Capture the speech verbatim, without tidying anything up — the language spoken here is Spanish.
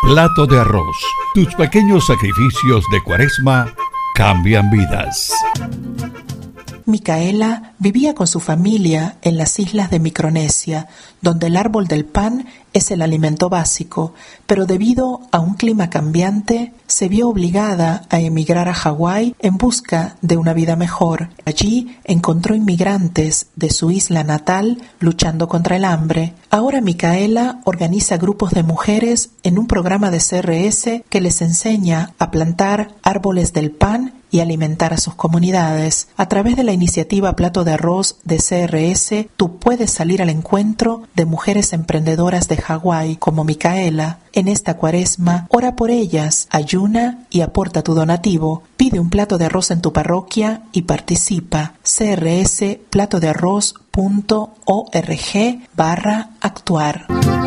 Plato de arroz. Tus pequeños sacrificios de Cuaresma cambian vidas. Micaela vivía con su familia en las islas de Micronesia, donde el árbol del pan es el alimento básico, pero debido a un clima cambiante, se vio obligada a emigrar a Hawái en busca de una vida mejor. Allí encontró inmigrantes de su isla natal luchando contra el hambre. Ahora Micaela organiza grupos de mujeres en un programa de C R S que les enseña a plantar árboles del pan y alimentar a sus comunidades. A través de la iniciativa Plato de Arroz de C R S, tú puedes salir al encuentro de mujeres emprendedoras de Hawái como Micaela. En esta Cuaresma, ora por ellas, ayuna y aporta tu donativo. Pide un plato de arroz en tu parroquia y participa. C R S platodearroz punto org barra actuar.